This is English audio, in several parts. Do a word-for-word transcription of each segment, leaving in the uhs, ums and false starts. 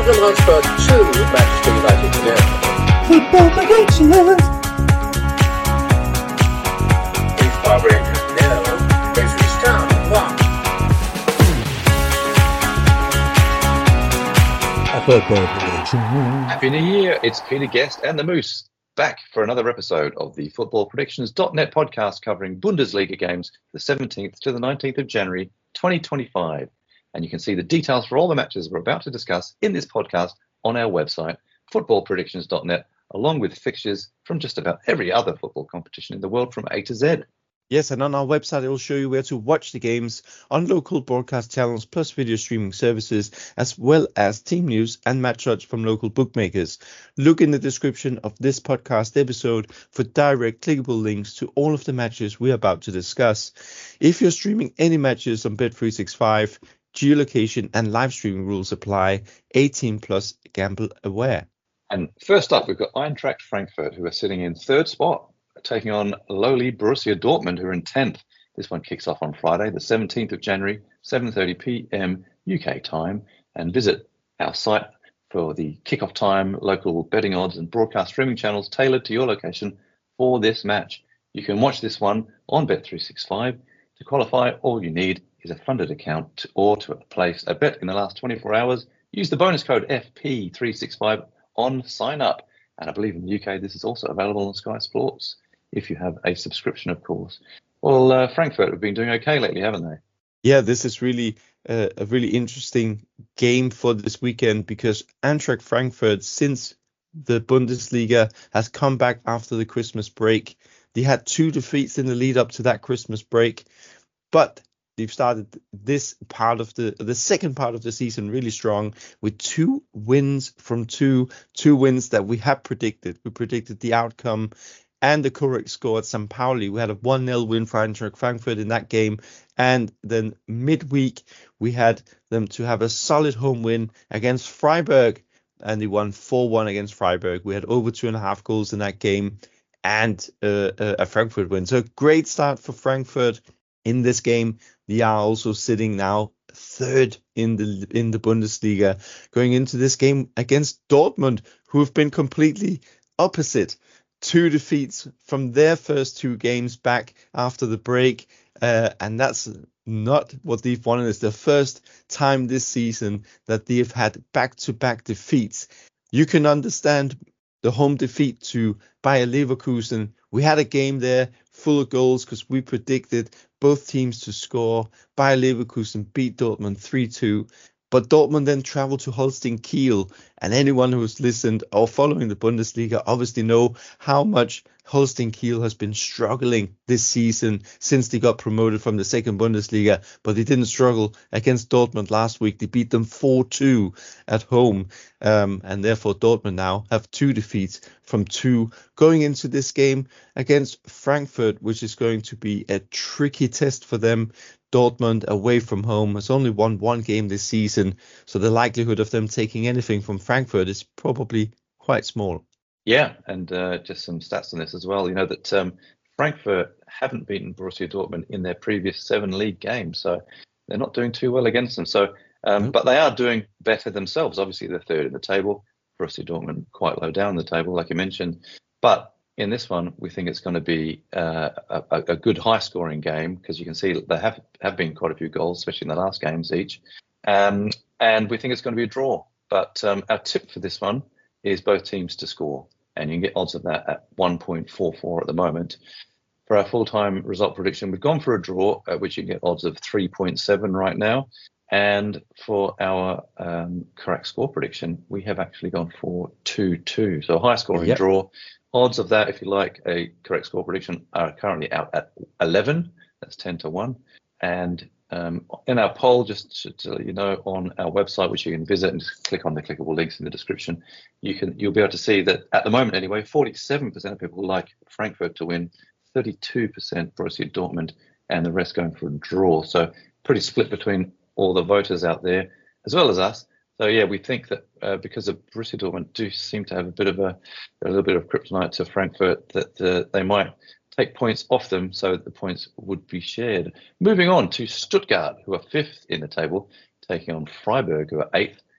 Tottenham Hotspur two, Manchester United nil. Football predictions. East Rangers nil. Ipswich Town one. Football predictions. Happy New Year, it's Peter Guest and the Moose back for another episode of the Football Predictions dot net podcast covering Bundesliga games the seventeenth to the nineteenth of January twenty twenty-five. And you can see the details for all the matches we're about to discuss in this podcast on our website, football predictions dot net, along with fixtures from just about every other football competition in the world from A to Z. Yes, and on our website, it will show you where to watch the games on local broadcast channels plus video streaming services, as well as team news and match odds from local bookmakers. Look in the description of this podcast episode for direct clickable links to all of the matches we're about to discuss. If you're streaming any matches on Bet three sixty-five, geolocation and live streaming rules apply. eighteen plus, gamble aware. And first up, we've got Eintracht Frankfurt, who are sitting in third spot, taking on lowly Borussia Dortmund, who are in tenth. This one kicks off on Friday, the seventeenth of January, seven thirty p.m. U K time. And visit our site for the kickoff time, local betting odds and broadcast streaming channels tailored to your location for this match. You can watch this one on Bet three sixty-five. To qualify, all you need is a funded account to, or to place a bet in the last twenty-four hours. Use the bonus code F P three sixty-five on sign up. And I believe in the U K, this is also available on Sky Sports, if you have a subscription, of course. Well, uh, Frankfurt have been doing okay lately, haven't they? Yeah, this is really uh, a really interesting game for this weekend because Eintracht Frankfurt, since the Bundesliga has come back after the Christmas break, they had two defeats in the lead up to that Christmas break, but they've started this part of the the second part of the season really strong with two wins from two two wins that we had predicted. We predicted the outcome and the correct score at Saint Pauli. We had a one nil win for Eintracht Frankfurt in that game. And then midweek, we had them to have a solid home win against Freiburg. And they won four one against Freiburg. We had over two and a half goals in that game and uh, a Frankfurt win. So a great start for Frankfurt in this game. They are also sitting now third in the in the Bundesliga, going into this game against Dortmund, who have been completely opposite. Two defeats from their first two games back after the break. Uh, and that's not what they've won. It's the first time this season that they've had back-to-back defeats. You can understand the home defeat to Bayer Leverkusen. We had a game there full of goals because we predicted both teams to score. Bayer Leverkusen beat Dortmund three two. But Dortmund then traveled to Holstein Kiel, and anyone who's listened or following the Bundesliga obviously know how much Holstein Kiel has been struggling this season since they got promoted from the second Bundesliga. But they didn't struggle against Dortmund last week. They beat them four two at home, um, and therefore Dortmund now have two defeats from two going into this game against Frankfurt, which is going to be a tricky test for them. Dortmund away from home has only won one game this season, so the likelihood of them taking anything from Frankfurt is probably quite small. Yeah, and uh, just some stats on this as well. You know that um, Frankfurt haven't beaten Borussia Dortmund in their previous seven league games, so they're not doing too well against them. So, um, nope. But they are doing better themselves. Obviously, they're third in the table. Borussia Dortmund quite low down the table, like you mentioned. But in this one, we think it's going to be uh, a, a good high-scoring game because you can see that there have, have been quite a few goals, especially in the last games each. Um, and we think it's going to be a draw. But um, our tip for this one is both teams to score. And you can get odds of that at one point four four at the moment. For our full-time result prediction, we've gone for a draw, at which you can get odds of three point seven right now. And for our um, correct score prediction, we have actually gone for two two. So a high-scoring yep. draw. Odds of that, if you like, a correct score prediction are currently out at eleven. That's ten to one. And um, in our poll, just to, to let you know, on our website, which you can visit and just click on the clickable links in the description, you can, you'll be able to see that at the moment anyway, forty-seven percent of people like Frankfurt to win, thirty-two percent Borussia Dortmund, and the rest going for a draw. So pretty split between all the voters out there, as well as us. So, yeah, we think that uh, because of Borussia Dortmund do seem to have a bit of a, a little bit of kryptonite to Frankfurt, that uh, they might take points off them so that the points would be shared. Moving on to Stuttgart, who are fifth in the table, taking on Freiburg, who are eighth.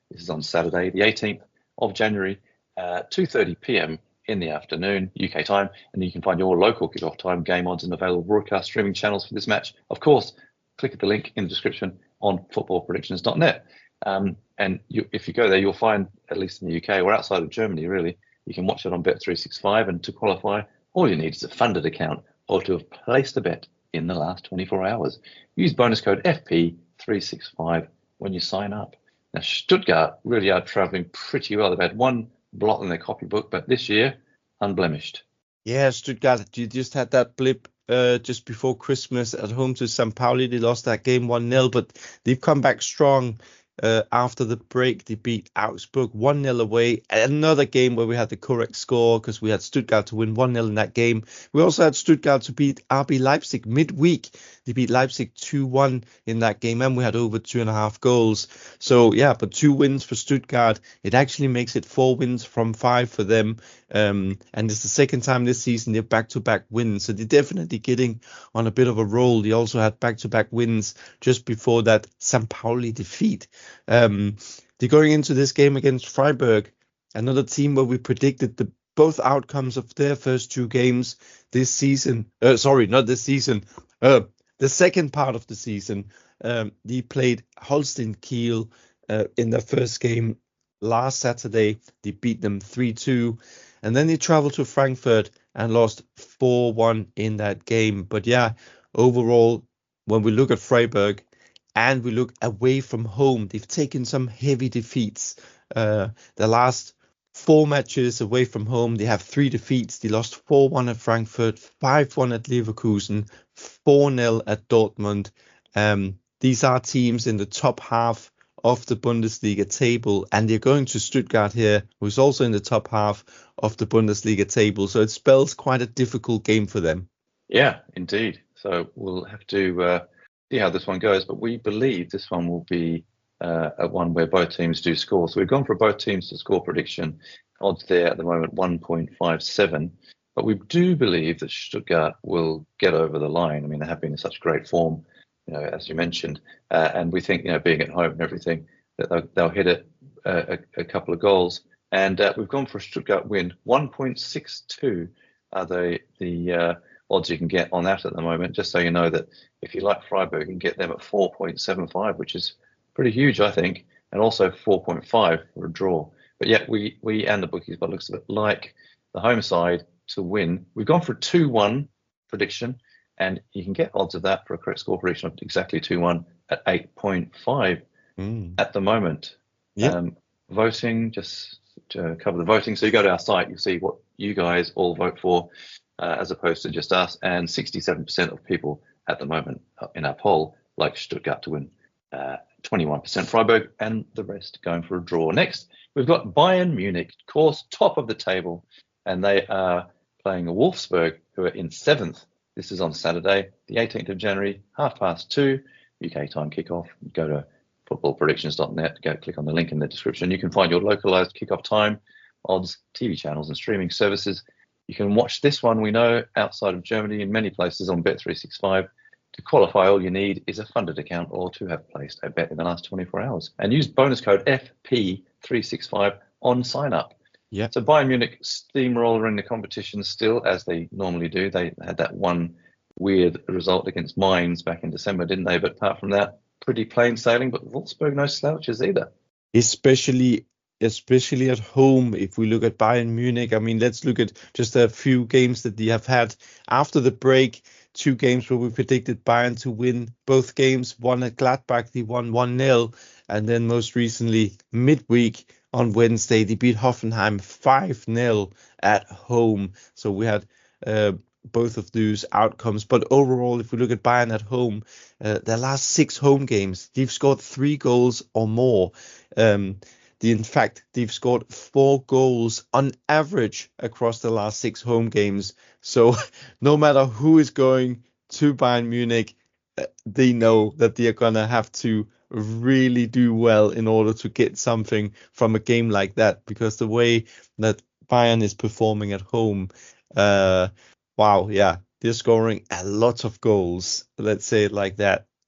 This is on Saturday, the eighteenth of January, uh, two thirty p.m. in the afternoon, U K time, and you can find your local kickoff time, game odds, and available broadcast streaming channels for this match. Of course, click at the link in the description on football predictions dot net. Um, and you, if you go there, you'll find, at least in the U K or outside of Germany, really, you can watch it on Bet three sixty-five. And to qualify, all you need is a funded account or to have placed a bet in the last twenty-four hours. Use bonus code F P three sixty-five when you sign up. Now, Stuttgart really are travelling pretty well. They've had one blot in their copybook, but this year, unblemished. Yeah, Stuttgart, you just had that blip uh, just before Christmas at home to Saint Pauli. They lost that game one nil, but they've come back strong uh, after the break. They beat Augsburg one nil away. Another game where we had the correct score because we had Stuttgart to win one nil in that game. We also had Stuttgart to beat R B Leipzig midweek. They beat Leipzig two one in that game, and we had over two and a half goals. So, yeah, but two wins for Stuttgart. It actually makes it four wins from five for them. Um, and it's the second time this season they're back-to-back wins. So they're definitely getting on a bit of a roll. They also had back-to-back wins just before that Saint Pauli defeat. Um, they're going into this game against Freiburg, another team where we predicted the both outcomes of their first two games this season. Uh, sorry, not this season. Uh, the second part of the season. Um, they played Holstein Kiel uh, in their first game last Saturday. They beat them three two. And then they traveled to Frankfurt and lost four one in that game. But yeah, overall, when we look at Freiburg and we look away from home, they've taken some heavy defeats. Uh, the last four matches away from home, they have three defeats. They lost four one at Frankfurt, five one at Leverkusen, four nil at Dortmund. Um, these are teams in the top half of the Bundesliga table, and they're going to Stuttgart here, who's also in the top half of the Bundesliga table. So it spells quite a difficult game for them. Yeah, indeed. So we'll have to uh, see how this one goes, but we believe this one will be uh, a one where both teams do score. So we've gone for both teams to score prediction. Odds there at the moment one point five seven, but we do believe that Stuttgart will get over the line. I mean, they have been in such great form, you know, as you mentioned, uh, and we think, you know, being at home and everything, that they'll, they'll hit it uh, a, a couple of goals. And uh, we've gone for a Stuttgart win. one point six two are the the uh, odds you can get on that at the moment. Just so you know that if you like Freiburg, you can get them at four point seven five, which is pretty huge, I think, and also four point five for a draw. But yet we we and the bookies, by the looks of it, like the home side to win. We've gone for a two one prediction. And you can get odds of that for a correct score prediction of exactly two one at eight point five mm. at the moment. Yeah. Um, voting, just to cover the voting. So you go to our site, you'll see what you guys all vote for uh, as opposed to just us. And sixty-seven percent of people at the moment in our poll like Stuttgart to win. Uh, twenty-one percent Freiburg, and the rest going for a draw. Next, we've got Bayern Munich, of course, top of the table. And they are playing Wolfsburg, who are in seventh. This is on Saturday, the eighteenth of January, half past two, U K time kickoff. Go to football predictions dot net, go click on the link in the description. You can find your localized kickoff time, odds, T V channels and streaming services. You can watch this one, we know, outside of Germany in many places on Bet three sixty-five. To qualify, all you need is a funded account or to have placed a bet in the last twenty-four hours. And use bonus code F P three sixty-five on sign up. Yeah. So Bayern Munich steamrolling the competition still, as they normally do. They had that one weird result against Mainz back in December, didn't they? But apart from that, pretty plain sailing. But Wolfsburg, no slouches either. Especially, especially at home, if we look at Bayern Munich. I mean, let's look at just a few games that they have had after the break. Two games where we predicted Bayern to win both games. One at Gladbach, they won one nil. And then most recently, midweek, on Wednesday, they beat Hoffenheim five nil at home. So we had uh, both of those outcomes. But overall, if we look at Bayern at home, uh, their last six home games, they've scored three goals or more. Um, they, in fact, they've scored four goals on average across the last six home games. So no matter who is going to Bayern Munich, uh, they know that they are going to have to really do well in order to get something from a game like that, because the way that Bayern is performing at home, uh, wow, yeah, they're scoring a lot of goals, let's say it like that.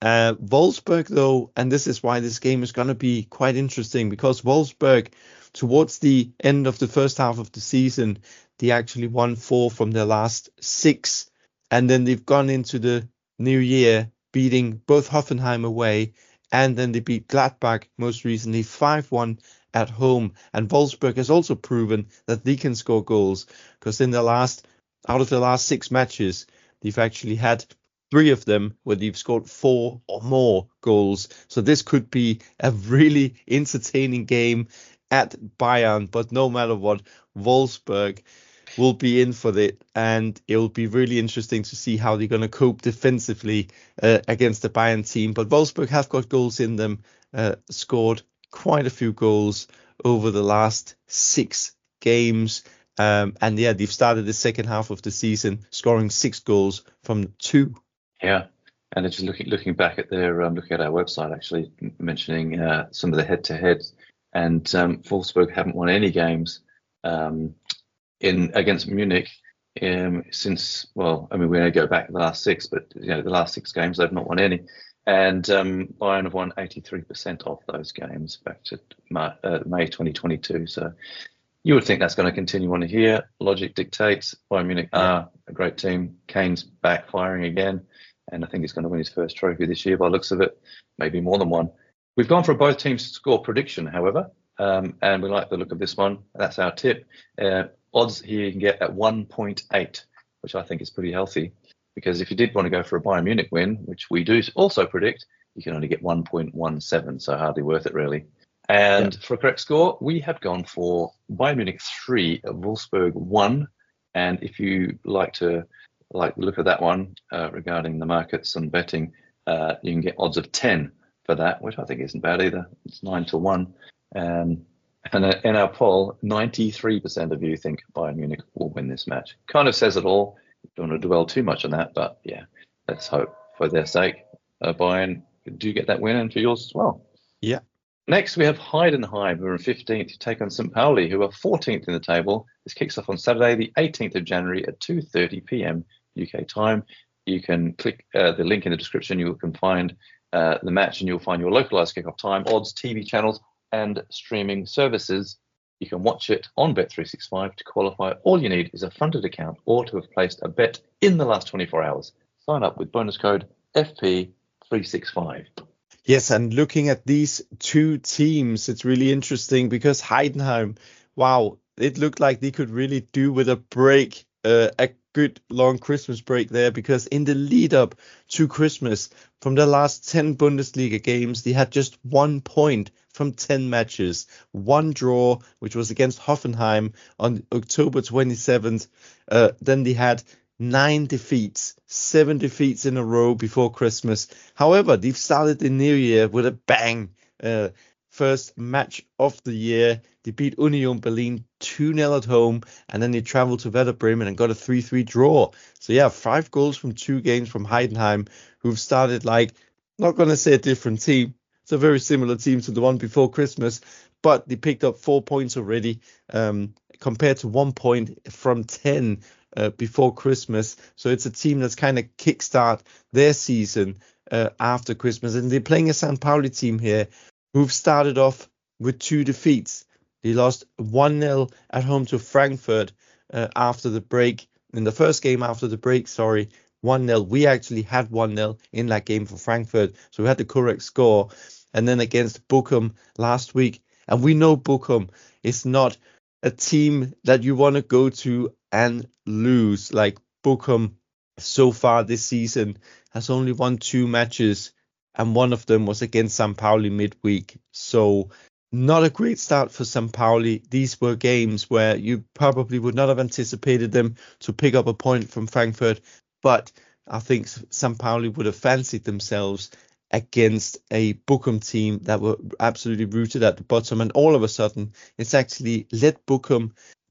Uh, Wolfsburg, though, and this is why this game is going to be quite interesting, because Wolfsburg, towards the end of the first half of the season, they actually won four from their last six. And then they've gone into the new year beating both Hoffenheim away, and then they beat Gladbach most recently five one at home. And Wolfsburg has also proven that they can score goals, because in the last, out of the last six matches, they've actually had three of them where they've scored four or more goals. So this could be a really entertaining game at Bayern. But no matter what, Wolfsburg will be in for it, and it will be really interesting to see how they're going to cope defensively uh, against the Bayern team. But Wolfsburg have got goals in them, uh, scored quite a few goals over the last six games. Um, and yeah, they've started the second half of the season scoring six goals from two. Yeah, and just looking looking back at their um, looking at our website, actually mentioning uh, some of the head-to-heads, and um, Wolfsburg haven't won any games um, in against Munich um, since, well, I mean, we only go back the last six, but you know, the last six games they've not won any, and um, Bayern have won eighty-three percent of those games back to May, uh, May twenty twenty-two. So you would think that's going to continue on here. Logic dictates Bayern Munich are a great team. Kane's back firing again, and I think he's going to win his first trophy this year by the looks of it, maybe more than one. We've gone for both teams to score prediction, however, um, and we like the look of this one. That's our tip. Uh, odds here you can get at one point eight, which I think is pretty healthy, because if you did want to go for a Bayern Munich win, which we do also predict, you can only get one point one seven, so hardly worth it really. And yeah, for a correct score, we have gone for Bayern Munich three, Wolfsburg one. And if you like to like look at that one uh, regarding the markets and betting, uh, you can get odds of ten for that, which I think isn't bad either. It's nine to one. Um, and uh, in our poll, ninety-three percent of you think Bayern Munich will win this match. Kind of says it all. Don't want to dwell too much on that, but yeah, let's hope for their sake uh, Bayern do get that win, and for yours as well. Yeah. Next, we have Heidenheim, who are in fifteenth, to take on Saint Pauli, who are fourteenth in the table. This kicks off on Saturday, the eighteenth of January at two thirty p.m. U K time. You can click uh, the link in the description. You can find uh, the match, and you'll find your localized kickoff time, odds, T V channels, and streaming services. You can watch it on Bet three sixty-five. To qualify, all you need is a funded account or to have placed a bet in the last twenty-four hours. Sign up with bonus code F P three sixty-five. Yes, and looking at these two teams, it's really interesting because Heidenheim, wow, it looked like they could really do with a break, uh, a good long Christmas break there, because in the lead up to Christmas, from the last ten Bundesliga games, they had just one point from ten matches, one draw, which was against Hoffenheim on October twenty-seventh. Uh, then they had nine defeats, seven defeats in a row before Christmas. However, they've started the new year with a bang. Uh, first match of the year, they beat Union Berlin two nil at home, and then they traveled to Werder Bremen and got a three three draw. So yeah, five goals from two games from Heidenheim, who've started like, not going to say a different team. It's a very similar team to the one before Christmas, but they picked up four points already, um, compared to one point from ten Uh, before Christmas. So it's a team that's kind of kickstart their season uh, after Christmas. And they're playing a Saint Pauli team here who've started off with two defeats. They lost one nil at home to Frankfurt uh, after the break. In the first game after the break, sorry, one nil. We actually had one nil in that game for Frankfurt. So we had the correct score. And then against Bochum last week. And we know Bochum is not a team that you want to go to and lose. Like Bochum so far this season has only won two matches, and one of them was against Saint Pauli midweek. So not a great start for Saint Pauli. These were games where you probably would not have anticipated them to pick up a point from Frankfurt, but I think Saint Pauli would have fancied themselves against a Bochum team that were absolutely rooted at the bottom, and all of a sudden it's actually led Bochum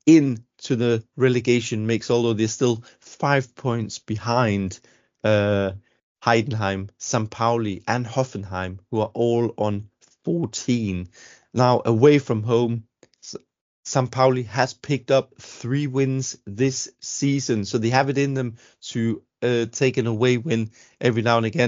into the relegation mix, although they're still five points behind uh, Heidenheim, Saint Pauli and Hoffenheim, who are all on fourteen. Now, away from home, Saint Pauli has picked up three wins this season, so they have it in them to uh, take an away win every now and again.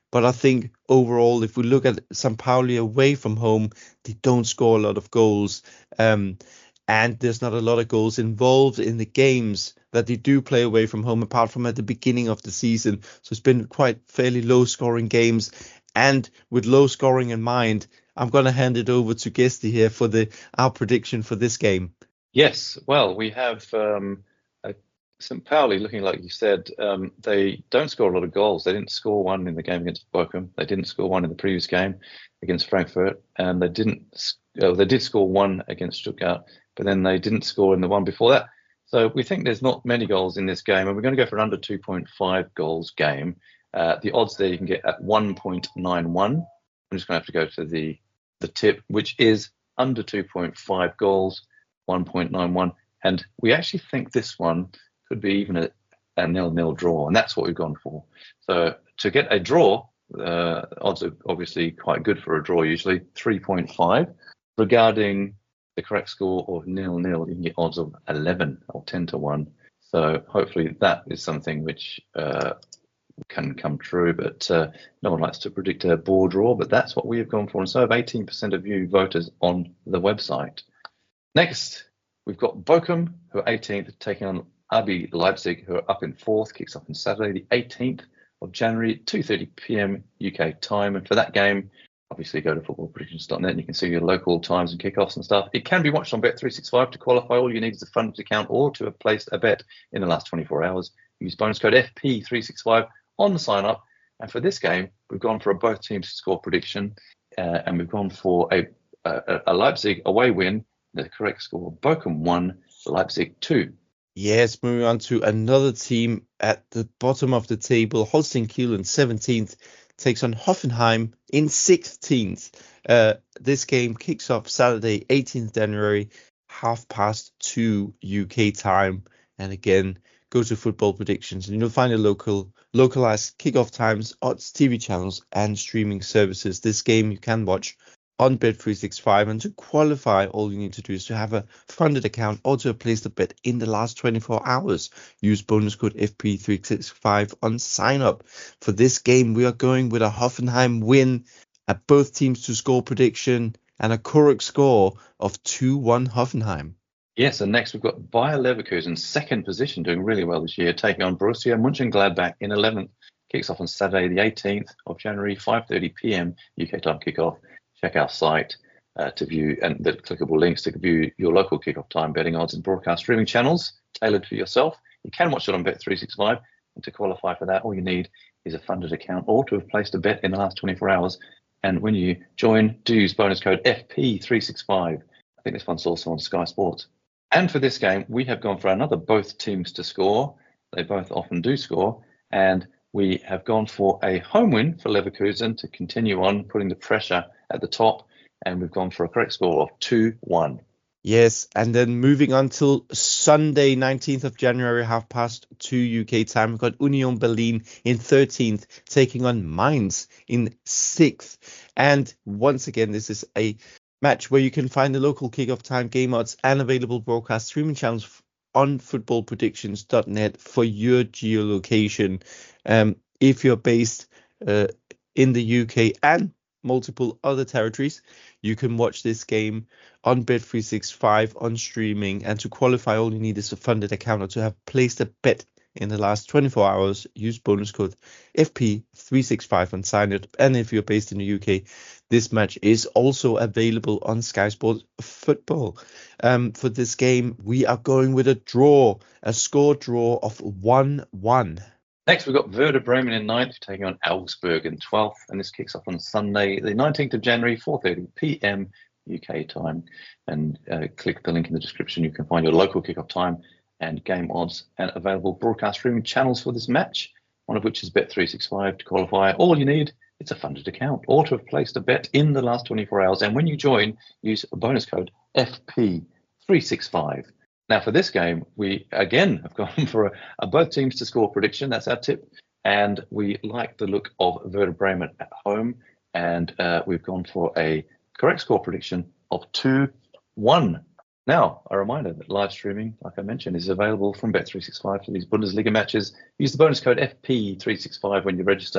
But I think overall, if we look at Saint Pauli away from home, they don't score a lot of goals. Um, and there's not a lot of goals involved in the games that they do play away from home, apart from at the beginning of the season. So it's been quite fairly low scoring games. And with low scoring in mind, I'm going to hand it over to Gesty here for the our prediction for this game. Yes, well, we have um, Saint Pauli, looking like you said, um, they don't score a lot of goals. They didn't score one in the game against Bochum. They didn't score one in the previous game against Frankfurt, and they didn't. Uh, they did score one against Stuttgart, but then they didn't score in the one before that. So we think there's not many goals in this game, and we're going to go for an under two point five goals game. Uh, the odds there you can get at one point nine one. I'm just going to have to go to the the tip, which is under two point five goals, one point nine one, and we actually think this one could be even a, a nil-nil draw, and that's what we've gone for. So to get a draw, uh, odds are obviously quite good for a draw, usually three point five. Regarding the correct score of nil-nil, you can get odds of eleven or ten to one. So hopefully that is something which uh, can come true, but uh, no one likes to predict a ball draw, but that's what we have gone for. And so have eighteen percent of you voters on the website. Next, we've got Bochum, who are eighteenth, taking on R B Leipzig, who are up in fourth. Kicks off on Saturday, the eighteenth of January, two thirty p.m. U K time. And for that game, obviously go to football predictions dot net and you can see your local times and kickoffs and stuff. It can be watched on Bet three sixty-five. To qualify, all you need is a funded account or to have placed a bet in the last twenty-four hours. Use bonus code F P three sixty-five on the sign up. And for this game, we've gone for a both teams to score prediction, uh, and we've gone for a, a, a Leipzig away win. The correct score: Bochum one, Leipzig two. Yes, moving on to another team at the bottom of the table. Holstein Kiel in seventeenth takes on Hoffenheim in sixteenth. Uh, this game kicks off Saturday, eighteenth of January, half past two U K time. And again, go to football predictions and you'll find the local localized kickoff times, odds, T V channels, and streaming services. This game you can watch on Bet three sixty-five, and to qualify, all you need to do is to have a funded account or to have placed a bet in the last twenty-four hours. Use bonus code F P three sixty-five on sign up. For this game, we are going with a Hoffenheim win at both teams to score prediction and a correct score of two one Hoffenheim. Yes, and next we've got Bayer Leverkusen, second position, doing really well this year, taking on Borussia Mönchengladbach in eleventh. Kicks off on Saturday, the eighteenth of January, five thirty p.m. U K time kickoff. Check our site uh, to view and the clickable links to view your local kickoff time, betting odds, and broadcast streaming channels tailored for yourself. You can watch it on Bet three sixty-five, and to qualify for that, all you need is a funded account or to have placed a bet in the last twenty-four hours. And when you join, do use bonus code F P three sixty-five. I think this one's also on Sky Sports. And for this game, we have gone for another both teams to score. They both often do score, and we have gone for a home win for Leverkusen to continue on putting the pressure at the top, and we've gone for a correct score of two one. Yes, and then moving on till Sunday, nineteenth of January, half past two U K time, we've got Union Berlin in thirteenth, taking on Mainz in sixth. And once again, this is a match where you can find the local kickoff time, game odds, and available broadcast streaming channels on football predictions dot net for your geolocation. Um, if you're based uh, in the U K and multiple other territories, you can watch this game on Bet three sixty-five on streaming, and to qualify, all you need is a funded account or to have placed a bet in the last twenty-four hours. Use bonus code F P three sixty-five and sign it. And if you're based in the U K, this match is also available on Sky Sports Football. Um, for this game, we are going with a draw, a score draw of one one. Next, we've got Werder Bremen in ninth, taking on Augsburg in twelfth, and this kicks off on Sunday, the nineteenth of January, four thirty p.m. U K time. And uh, click the link in the description. You can find your local kickoff time and game odds and available broadcast streaming channels for this match, one of which is Bet three sixty-five. To qualify, all you need is a funded account or to have placed a bet in the last twenty-four hours. And when you join, use a bonus code F P three sixty-five. Now, for this game, we again have gone for a, a both teams to score prediction. That's our tip. And we like the look of Werder Bremen at home. And uh, we've gone for a correct score prediction of two one. Now, a reminder that live streaming, like I mentioned, is available from Bet three sixty-five for these Bundesliga matches. Use the bonus code F P three sixty-five when you register. To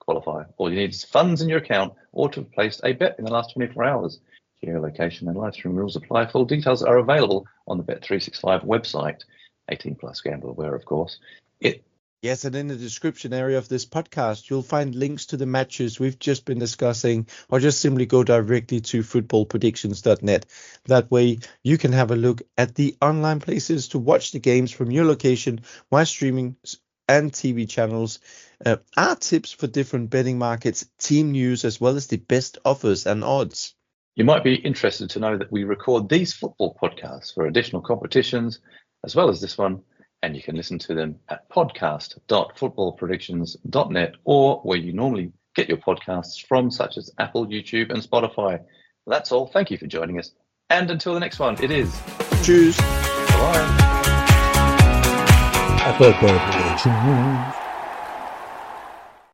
qualify. All you need is funds in your account or to have placed a bet in the last twenty-four hours. Geolocation and live stream rules apply. Full details are available on the Bet three sixty-five website. eighteen plus gamble aware, of course. It Yes, and in the description area of this podcast, you'll find links to the matches we've just been discussing, or just simply go directly to football predictions dot net. That way you can have a look at the online places to watch the games from your location while streaming and T V channels, uh, our tips for different betting markets, team news, as well as the best offers and odds. You might be interested to know that we record these football podcasts for additional competitions, as well as this one, and you can listen to them at podcast dot football predictions dot net or where you normally get your podcasts from, such as Apple, YouTube, and Spotify. That's all. Thank you for joining us. And until the next one, it is. Cheers. Bye. Football predictions.